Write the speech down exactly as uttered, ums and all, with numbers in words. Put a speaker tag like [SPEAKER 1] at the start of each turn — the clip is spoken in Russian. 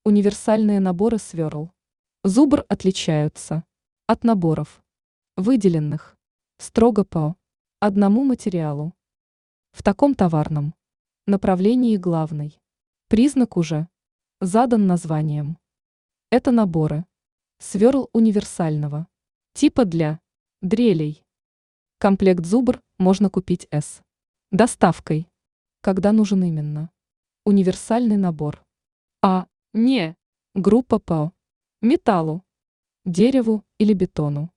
[SPEAKER 1] Универсальные наборы сверл. Зубр отличаются от наборов, выделенных строго по одному материалу. В таком товарном направлении главный признак уже задан названием. Это наборы сверл универсального типа для дрелей. Комплект зубр можно купить с доставкой, когда нужен именно универсальный набор, а не группа по металлу, дереву или бетону.